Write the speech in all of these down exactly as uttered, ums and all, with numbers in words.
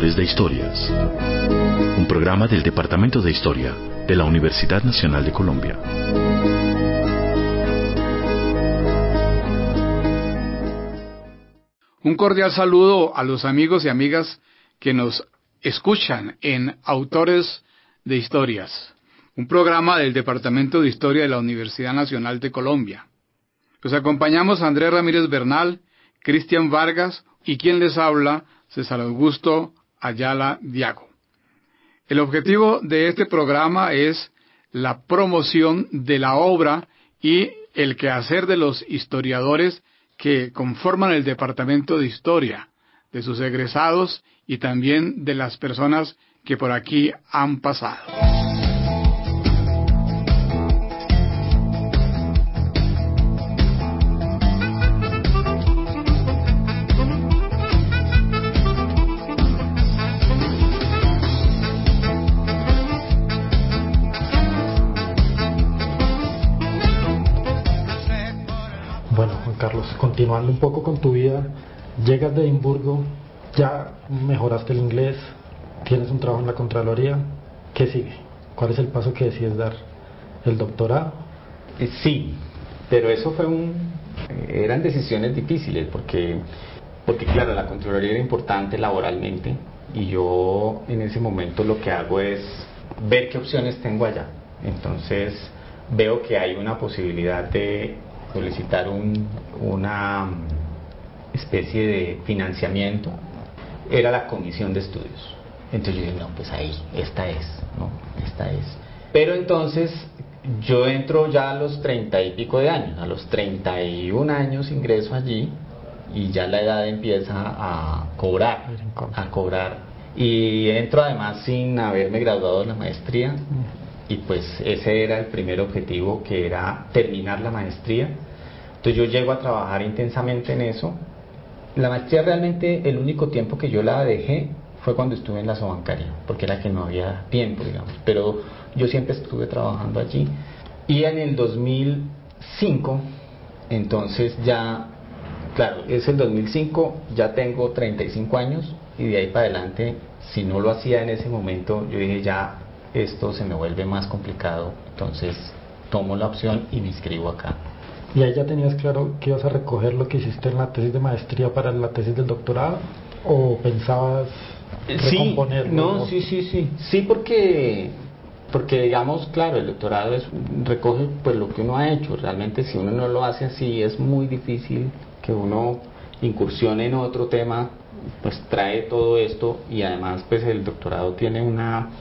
Autores de Historias, un programa del Departamento de Historia de la Universidad Nacional de Colombia. Un cordial saludo a los amigos y amigas que nos escuchan en Autores de Historias, un programa del Departamento de Historia de la Universidad Nacional de Colombia. Los acompañamos Andrés Ramírez Bernal, Cristian Vargas y quien les habla, César Augusto Ayala Diago. El objetivo de este programa es la promoción de la obra y el quehacer de los historiadores que conforman el Departamento de Historia, de sus egresados y también de las personas que por aquí han pasado. Bueno, Juan Carlos, continuando un poco con tu vida, llegas de Edimburgo, ya mejoraste el inglés, tienes un trabajo en la Contraloría, ¿qué sigue? ¿Cuál es el paso que decides dar? ¿El doctorado? Eh, sí, pero eso fue un... eh, eran decisiones difíciles porque, porque claro, la Contraloría era importante laboralmente y yo en ese momento lo que hago es ver qué opciones tengo allá. Entonces veo que hay una posibilidad de solicitar un, una especie de financiamiento. Era la comisión de estudios. Entonces yo dije, no, pues ahí, esta es, ¿no? Esta es. Pero entonces yo entro ya a los treinta y pico de años, a los treinta y un años ingreso allí y ya la edad empieza a cobrar, a cobrar. Y entro además sin haberme graduado de la maestría. Y pues ese era el primer objetivo, que era terminar la maestría. Entonces yo llego a trabajar intensamente en eso. La maestría realmente el único tiempo que yo la dejé fue cuando estuve en la Sobancaria, porque era que no había tiempo, digamos. Pero yo siempre estuve trabajando allí. Y en el dos mil cinco, entonces ya, claro, es el dos mil cinco, ya tengo treinta y cinco años y de ahí para adelante, si no lo hacía en ese momento, yo dije ya, esto se me vuelve más complicado, entonces tomo la opción y me inscribo acá. ¿Y ahí ya tenías claro que ibas a recoger lo que hiciste en la tesis de maestría para la tesis del doctorado? ¿O pensabas recomponerlo? Sí, no, sí, sí, sí, sí, porque, porque digamos, claro, el doctorado es, recoge pues lo que uno ha hecho. Realmente si uno no lo hace así es muy difícil que uno incursione en otro tema, pues trae todo esto y además pues el doctorado tiene una...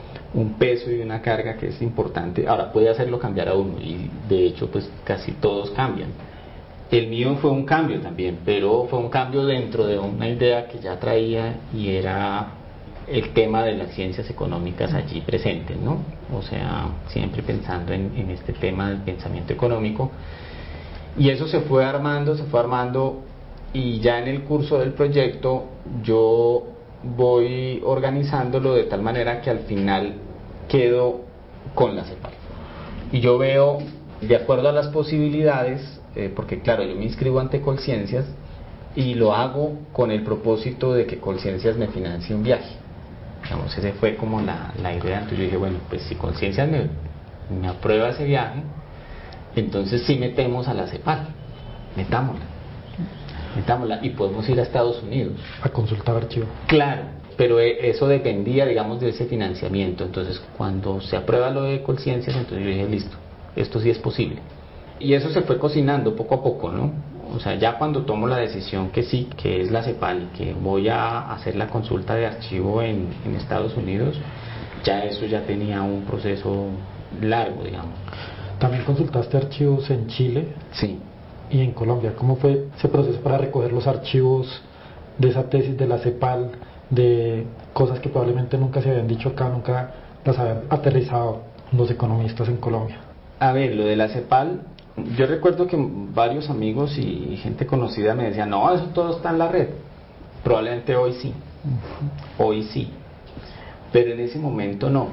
un peso y una carga que es importante. Ahora puede hacerlo cambiar a uno y de hecho pues casi todos cambian. El mío fue un cambio también, pero fue un cambio dentro de una idea que ya traía y era el tema de las ciencias económicas allí presentes, ¿no? O sea, siempre pensando en, en este tema del pensamiento económico, y eso se fue armando, se fue armando y ya en el curso del proyecto yo voy organizándolo de tal manera que al final quedo con la CEPAL. Y yo veo, de acuerdo a las posibilidades, eh, porque claro, yo me inscribo ante Colciencias y lo hago con el propósito de que Colciencias me financie un viaje. Digamos, esa fue como la, la idea. Entonces yo dije, bueno, pues si Colciencias me, me aprueba ese viaje, entonces sí metemos a la CEPAL, metámosla. metámosla y podemos ir a Estados Unidos a consultar archivo. Claro, pero eso dependía, digamos, de ese financiamiento. Entonces cuando se aprueba lo de Colciencias, entonces yo dije, listo, esto sí es posible. Y eso se fue cocinando poco a poco, ¿no? O sea, ya cuando tomo la decisión que sí, que es la CEPAL, que voy a hacer la consulta de archivo en, en Estados Unidos, ya eso ya tenía un proceso largo, digamos. ¿También consultaste archivos en Chile? Sí. ¿Y en Colombia? ¿Cómo fue ese proceso para recoger los archivos de esa tesis de la CEPAL, de cosas que probablemente nunca se habían dicho acá, nunca las habían aterrizado los economistas en Colombia? A ver, lo de la CEPAL, yo recuerdo que varios amigos y gente conocida me decían, no, eso todo está en la red. Probablemente hoy sí, uh-huh. hoy sí, pero en ese momento no.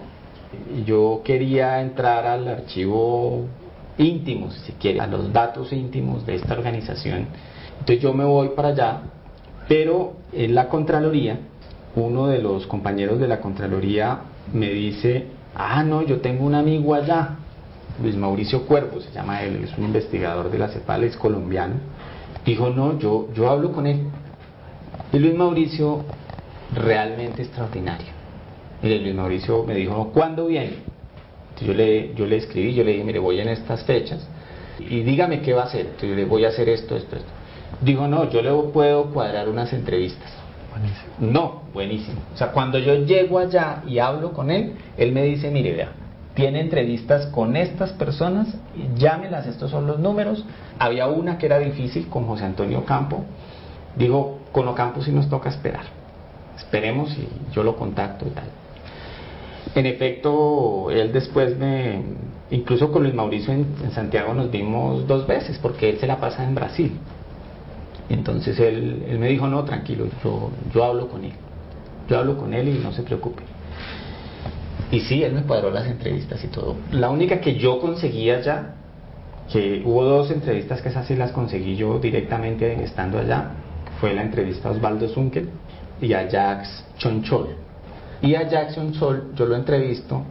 Yo quería entrar al archivo íntimo, si quiere, a los datos íntimos de esta organización. Entonces yo me voy para allá, pero en la Contraloría uno de los compañeros de la Contraloría me dice, ah, no, yo tengo un amigo allá, Luis Mauricio Cuervo, se llama él, es un investigador de la CEPAL, es colombiano. Dijo, no, yo, yo hablo con él. Y Luis Mauricio, realmente extraordinario. Mire, Luis Mauricio me dijo, ¿cuándo viene? Entonces yo le, yo le escribí, yo le dije, mire, voy en estas fechas, y dígame qué va a hacer. Entonces yo le voy a hacer esto, esto, esto. Dijo, no, yo le puedo cuadrar unas entrevistas. Buenísimo. No, buenísimo. O sea, cuando yo llego allá y hablo con él, él me dice, mire, vea, tiene entrevistas con estas personas, llámelas, estos son los números. Había una que era difícil con José Antonio Campo. Dijo, con Ocampo sí nos toca esperar. Esperemos y yo lo contacto y tal. En efecto, él después me... Incluso con Luis Mauricio en, en Santiago nos vimos dos veces, porque él se la pasa en Brasil. Entonces él, él me dijo, no, tranquilo, yo, yo hablo con él. Yo hablo con él y no se preocupe. Y sí, él me cuadró las entrevistas y todo. La única que yo conseguí allá, que hubo dos entrevistas que esas sí las conseguí yo directamente estando allá, fue la entrevista a Osvaldo Zunkel y a Jacques Chonchol. Y a Jacques Chonchol yo lo entrevisto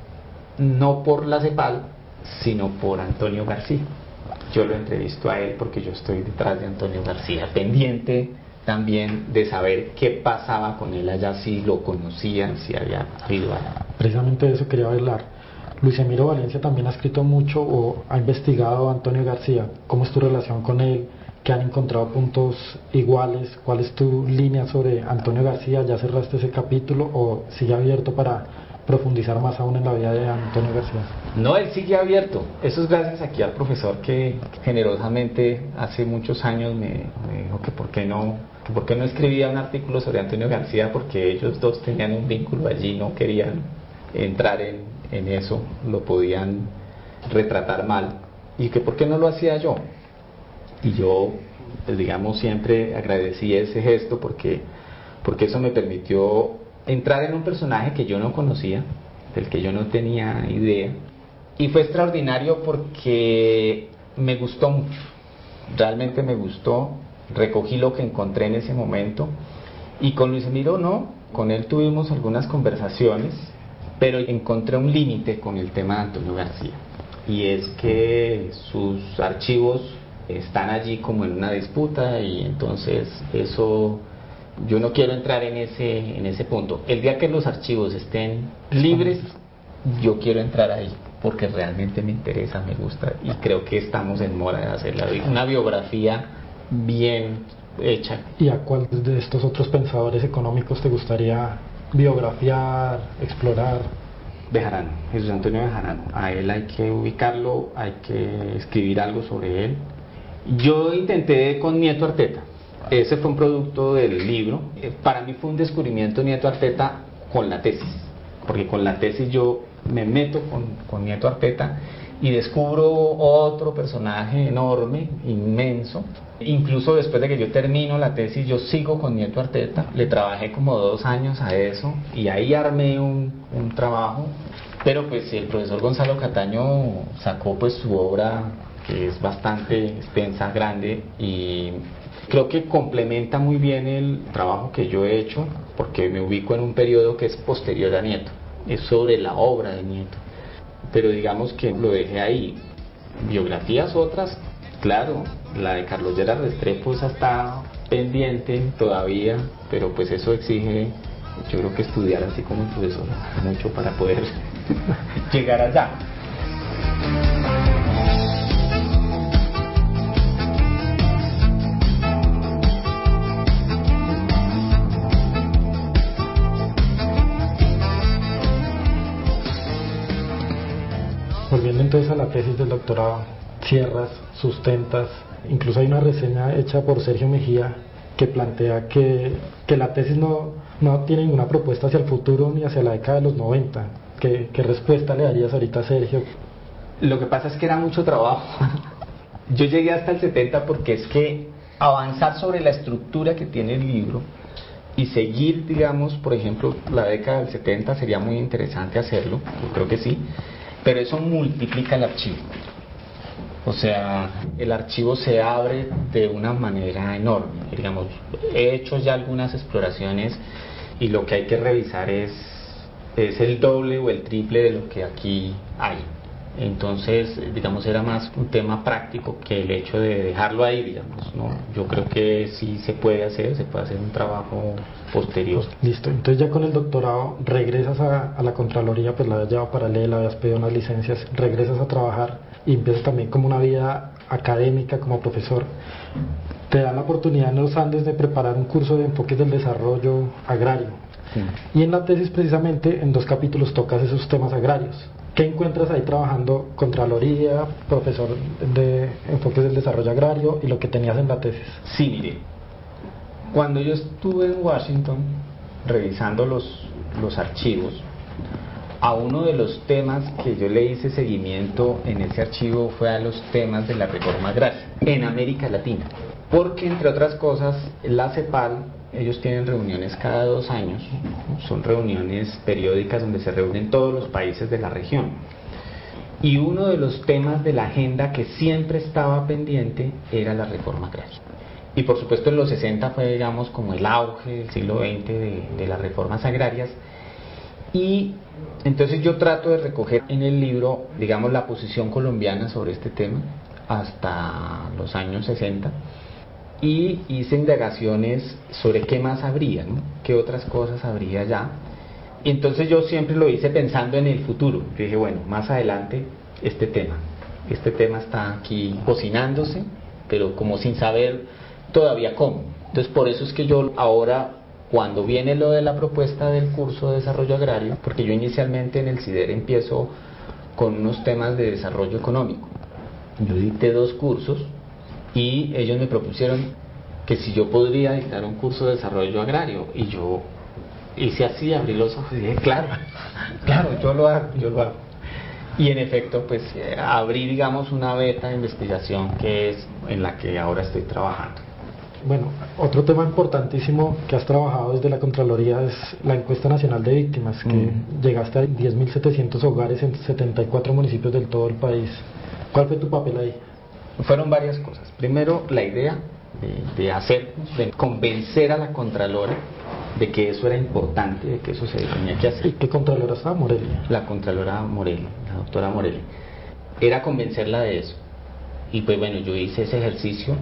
no por la CEPAL, sino por Antonio García. Yo lo entrevisto a él porque yo estoy detrás de Antonio García, pendiente también de saber qué pasaba con él allá, si lo conocían, si había habido algo. Precisamente de eso quería hablar. Luis Emiro Valencia también ha escrito mucho o ha investigado a Antonio García. ¿Cómo es tu relación con él? ¿Que han encontrado puntos iguales? ¿Cuál es tu línea sobre Antonio García? ¿Ya cerraste ese capítulo o sigue abierto para profundizar más aún en la vida de Antonio García? No, él sigue abierto. Eso es gracias aquí al profesor que generosamente hace muchos años me, me dijo que por qué no, que por qué no escribía un artículo sobre Antonio García, porque ellos dos tenían un vínculo allí, no querían entrar en, en eso, lo podían retratar mal, y que por qué no lo hacía yo. Y yo, pues digamos, siempre agradecí ese gesto porque, porque eso me permitió entrar en un personaje que yo no conocía, del que yo no tenía idea, y fue extraordinario porque me gustó mucho, realmente me gustó, recogí lo que encontré en ese momento, y con Luis Emiro no, con él tuvimos algunas conversaciones, pero encontré un límite con el tema de Antonio García, y es que sus archivos están allí como en una disputa, y entonces eso yo no quiero entrar en ese en ese punto. El día que los archivos estén libres, yo quiero entrar ahí porque realmente me interesa, me gusta, y creo que estamos en mora de hacer una biografía bien hecha. ¿Y a cuál de estos otros pensadores económicos te gustaría biografiar, explorar? Bejarano, Jesús Antonio Bejarano. A él hay que ubicarlo, hay que escribir algo sobre él. Yo intenté con Nieto Arteta, ese fue un producto del libro. Para mí fue un descubrimiento Nieto Arteta con la tesis, porque con la tesis yo me meto con, con Nieto Arteta y descubro otro personaje enorme, inmenso. Incluso después de que yo termino la tesis, yo sigo con Nieto Arteta, le trabajé como dos años a eso y ahí armé un, un trabajo. Pero pues el profesor Gonzalo Cataño sacó pues su obra, que es bastante extensa, grande, y creo que complementa muy bien el trabajo que yo he hecho, porque me ubico en un periodo que es posterior a Nieto, es sobre la obra de Nieto, pero digamos que lo dejé ahí. Biografías otras, claro, la de Carlos Lleras Restrepo, esa está pendiente todavía, pero pues eso exige, yo creo que estudiar así como el profesor mucho para poder llegar allá. Volviendo entonces a la tesis del doctorado, cierras, sustentas, incluso hay una reseña hecha por Sergio Mejía que plantea que, que la tesis no, no tiene ninguna propuesta hacia el futuro ni hacia la década de los noventa. ¿Qué, qué respuesta le darías ahorita a Sergio? Lo que pasa es que era mucho trabajo. Yo llegué hasta el setenta porque es que avanzar sobre la estructura que tiene el libro y seguir, digamos, por ejemplo, la década del setenta sería muy interesante hacerlo, yo creo que sí, pero eso multiplica el archivo. O sea, el archivo se abre de una manera enorme. Digamos, he hecho ya algunas exploraciones y lo que hay que revisar es, es el doble o el triple de lo que aquí hay. Entonces, digamos, era más un tema práctico que el hecho de dejarlo ahí, digamos, ¿no? Yo creo que sí se puede hacer, se puede hacer un trabajo posterior. Listo, entonces ya con el doctorado regresas a, a la Contraloría, pues la habías llevado paralela, habías pedido unas licencias, regresas a trabajar y empiezas también como una vida académica como profesor. Te dan la oportunidad en los Andes de preparar un curso de enfoques del desarrollo agrario. Sí. Y en la tesis precisamente en dos capítulos tocas esos temas agrarios. ¿Qué encuentras ahí trabajando Contraloría, profesor de enfoques del desarrollo agrario y lo que tenías en la tesis? Sí, mire, cuando yo estuve en Washington revisando los, los archivos, a uno de los temas que yo le hice seguimiento en ese archivo fue a los temas de la reforma agraria en América Latina, porque entre otras cosas la CEPAL, ellos tienen reuniones cada dos años, son reuniones periódicas donde se reúnen todos los países de la región, y uno de los temas de la agenda que siempre estaba pendiente era la reforma agraria. Y por supuesto en los sesenta fue, digamos, como el auge del siglo veinte de, de las reformas agrarias. Y entonces yo trato de recoger en el libro, digamos, la posición colombiana sobre este tema hasta los años sesenta, y hice indagaciones sobre qué más habría, ¿no? Qué otras cosas habría ya. Y entonces yo siempre lo hice pensando en el futuro. Yo dije, bueno, más adelante este tema, este tema está aquí cocinándose, pero como sin saber todavía cómo. Entonces por eso es que yo ahora, cuando viene lo de la propuesta del curso de desarrollo agrario, porque yo inicialmente en el CIDER empiezo con unos temas de desarrollo económico. Yo dicté dos cursos y ellos me propusieron que si yo podría dictar un curso de desarrollo agrario, y yo hice así, abrí los ojos y dije, claro, claro, yo lo hago, yo lo hago. Y en efecto, pues eh, abrí, digamos, una beta de investigación que es en la que ahora estoy trabajando. Bueno, otro tema importantísimo que has trabajado desde la Contraloría es la encuesta nacional de víctimas, que mm. llegaste a diez mil setecientos hogares en setenta y cuatro municipios del todo el país. ¿Cuál fue tu papel ahí? Fueron varias cosas. Primero, la idea de, de hacer, de convencer a la Contralora de que eso era importante, de que eso se tenía que hacer. ¿Y qué Contralora estaba? Morelia. La Contralora Morelia, la doctora Morelia. Era convencerla de eso. Y pues bueno, yo hice ese ejercicio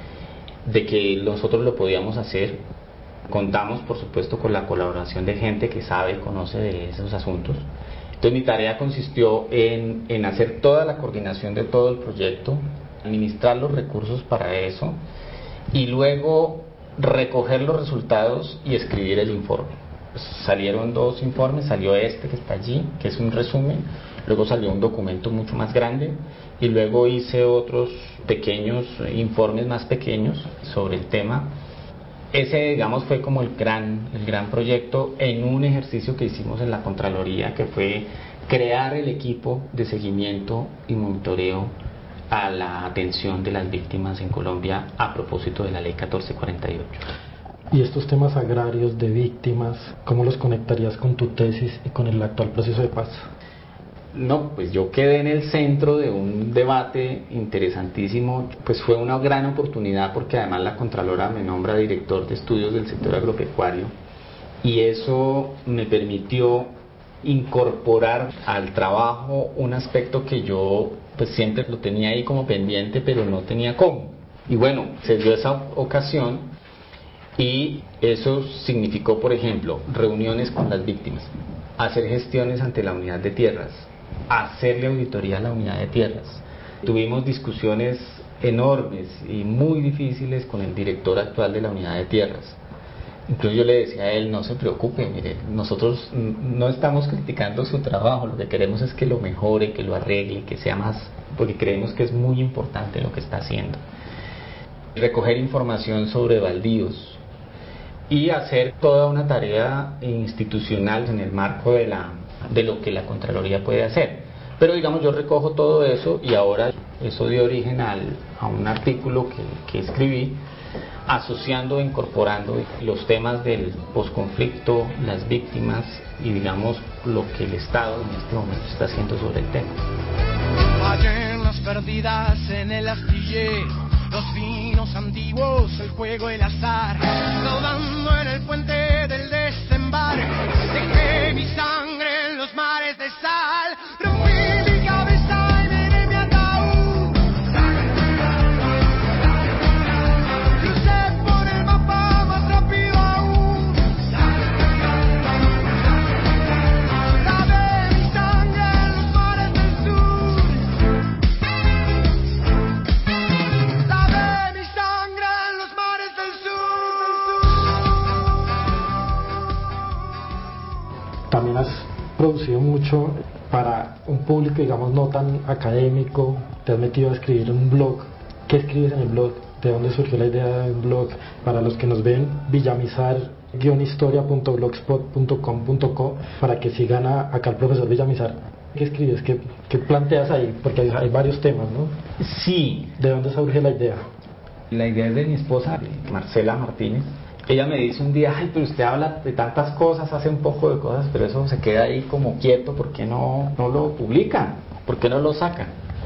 de que nosotros lo podíamos hacer. Contamos, por supuesto, con la colaboración de gente que sabe y conoce de esos asuntos. Entonces mi tarea consistió en, en hacer toda la coordinación de todo el proyecto, administrar los recursos para eso y luego recoger los resultados y escribir el informe. Pues salieron dos informes, salió este que está allí, que es un resumen, luego salió un documento mucho más grande y luego hice otros pequeños informes más pequeños sobre el tema. Ese, digamos, fue como el gran, el gran proyecto en un ejercicio que hicimos en la Contraloría, que fue crear el equipo de seguimiento y monitoreo a la atención de las víctimas en Colombia a propósito de la ley catorce cuarenta y ocho. ¿Y estos temas agrarios de víctimas, cómo los conectarías con tu tesis y con el actual proceso de paz? No, pues yo quedé en el centro de un debate interesantísimo, pues fue una gran oportunidad porque además la Contralora me nombra director de estudios del sector agropecuario y eso me permitió incorporar al trabajo un aspecto que yo pues siempre lo tenía ahí como pendiente pero no tenía cómo. Y bueno, se dio esa ocasión y eso significó, por ejemplo, reuniones con las víctimas, hacer gestiones ante la unidad de tierras, hacerle auditoría a la unidad de tierras. Tuvimos discusiones enormes y muy difíciles con el director actual de la unidad de tierras. Incluso yo le decía a él, no se preocupe, mire, nosotros no estamos criticando su trabajo, lo que queremos es que lo mejore, que lo arregle, que sea más, porque creemos que es muy importante lo que está haciendo. Recoger información sobre baldíos y hacer toda una tarea institucional en el marco de la de lo que la Contraloría puede hacer. Pero digamos, yo recojo todo eso y ahora eso dio origen al, a un artículo que, que escribí asociando e incorporando los temas del posconflicto, las víctimas y digamos lo que el Estado en este momento está haciendo sobre el tema. Ballenas perdidas en el astillero, los vinos antiguos, el juego, el azar, rodando en el puente del desembarco. también has producido mucho para un público, digamos, no tan académico. Te has metido a escribir en un blog. ¿Qué escribes en el blog? ¿De dónde surgió la idea de un blog? Para los que nos ven, villamizar guion historia punto blogspot punto com punto co, para que sigan a, acá al profesor Villamizar. ¿Qué escribes? ¿Qué, qué planteas ahí? Porque hay, hay varios temas, ¿no? Sí. ¿De dónde surge la idea? La idea es de mi esposa, Marcela Martínez. Ella me dice un día, ay, pero usted habla de tantas cosas, hace un poco de cosas, pero eso se queda ahí como quieto, ¿por qué no, no lo publican? ¿Por qué no lo sacan?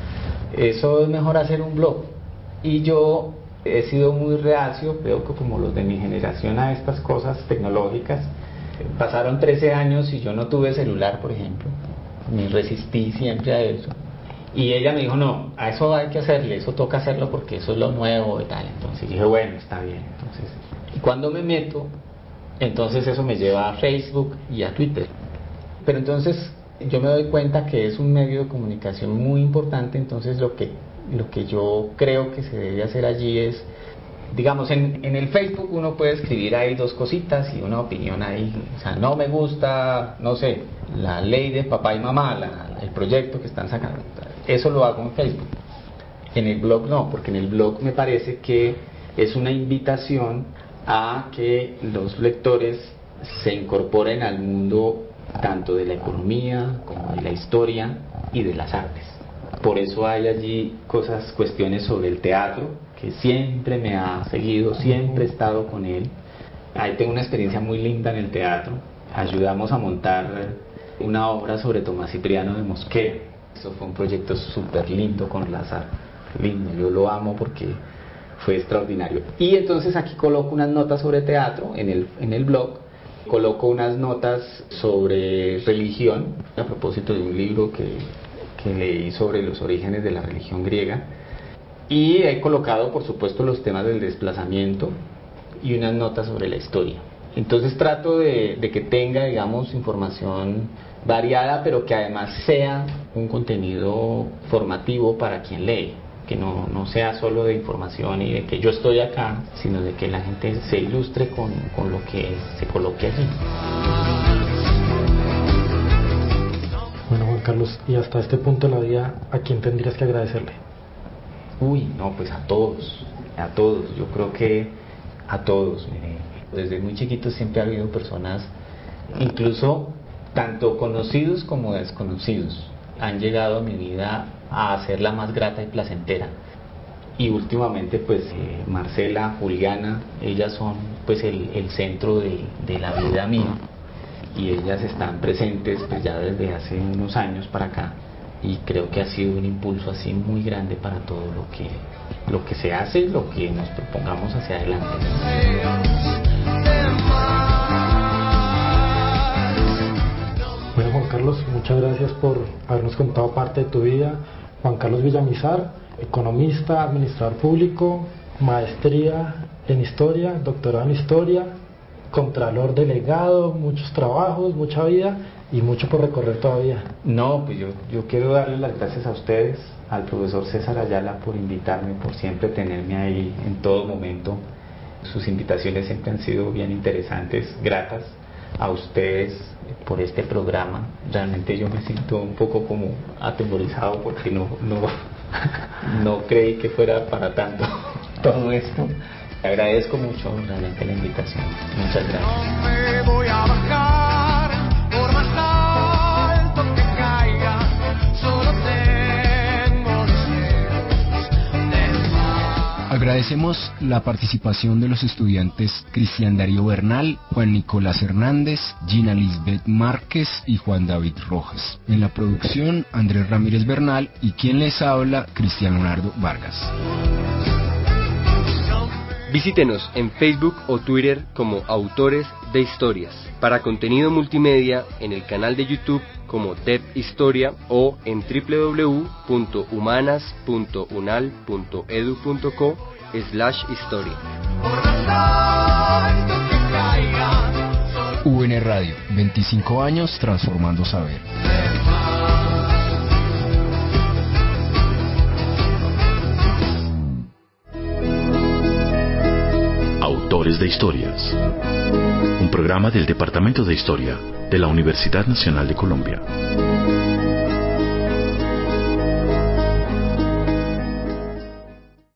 Eso es mejor hacer un blog. Y yo he sido muy reacio, creo que como los de mi generación, a estas cosas tecnológicas. Pasaron trece años y yo no tuve celular, por ejemplo. Me resistí siempre a eso. Y ella me dijo, no, a eso hay que hacerle, eso toca hacerlo porque eso es lo nuevo y tal. Entonces dije, bueno, está bien. Entonces, y cuando me meto, entonces eso me lleva a Facebook y a Twitter. Pero entonces yo me doy cuenta que es un medio de comunicación muy importante. Entonces lo que, lo que yo creo que se debe hacer allí es, digamos, en, en el Facebook uno puede escribir ahí dos cositas y una opinión ahí. O sea, no me gusta, no sé, la ley de papá y mamá, la, el proyecto que están sacando. Eso lo hago en Facebook. En el blog no, porque en el blog me parece que es una invitación a que los lectores se incorporen al mundo tanto de la economía como de la historia y de las artes. Por eso hay allí cosas, cuestiones sobre el teatro, que siempre me ha seguido, siempre he estado con él. Ahí tengo una experiencia muy linda en el teatro. Ayudamos a montar una obra sobre Tomás Cipriano de Mosquera. Eso fue un proyecto súper lindo con Lázaro. Lindo, yo lo amo porque fue extraordinario. Y entonces aquí coloco unas notas sobre teatro en el, en el blog. Coloco unas notas sobre religión, a propósito de un libro que, que leí sobre los orígenes de la religión griega. Y he colocado, por supuesto, los temas del desplazamiento y unas notas sobre la historia. Entonces trato de, de que tenga, digamos, información variada, pero que además sea un contenido formativo para quien lee, que no, no sea solo de información y de que yo estoy acá, sino de que la gente se ilustre con, con lo que se coloque allí. Bueno, Juan Carlos, y hasta este punto de la vida, ¿a quién tendrías que agradecerle? Uy, no, pues a todos, a todos, yo creo que a todos. Mire, desde muy chiquito siempre ha habido personas, incluso tanto conocidos como desconocidos, han llegado a mi vida a hacerla más grata y placentera. Y últimamente pues eh, Marcela, Juliana, ellas son pues el, el centro de, de la vida mía, y ellas están presentes pues ya desde hace unos años para acá, y creo que ha sido un impulso así muy grande para todo lo que lo que se hace, lo que nos propongamos hacia adelante. Bueno, Juan Carlos, muchas gracias por habernos contado parte de tu vida. Juan Carlos Villamizar, economista, administrador público, maestría en historia, doctorado en historia, contralor delegado, muchos trabajos, mucha vida y mucho por recorrer todavía. No, pues yo, yo quiero darle las gracias a ustedes, al profesor César Ayala por invitarme, por siempre tenerme ahí en todo momento. Sus invitaciones siempre han sido bien interesantes, gratas. A ustedes por este programa. Realmente yo me siento un poco como atemorizado porque no, no, no creí que fuera para tanto todo esto. Te agradezco mucho realmente la invitación. Muchas gracias. No me voy a bajar por más alto que caiga, solo tengo deseos de paz. Agradecemos la participación de los estudiantes Cristian Darío Bernal, Juan Nicolás Hernández, Gina Lisbeth Márquez y Juan David Rojas. En la producción, Andrés Ramírez Bernal y quien les habla, Cristian Leonardo Vargas. Visítenos en Facebook o Twitter como Autores de Historias. Para contenido multimedia, en el canal de YouTube como D E P Historia o en w w w punto humanas punto unal punto edu punto co slash historia. U N Radio, veinticinco años transformando saber. Autores de Historias. Un programa del Departamento de Historia de la Universidad Nacional de Colombia.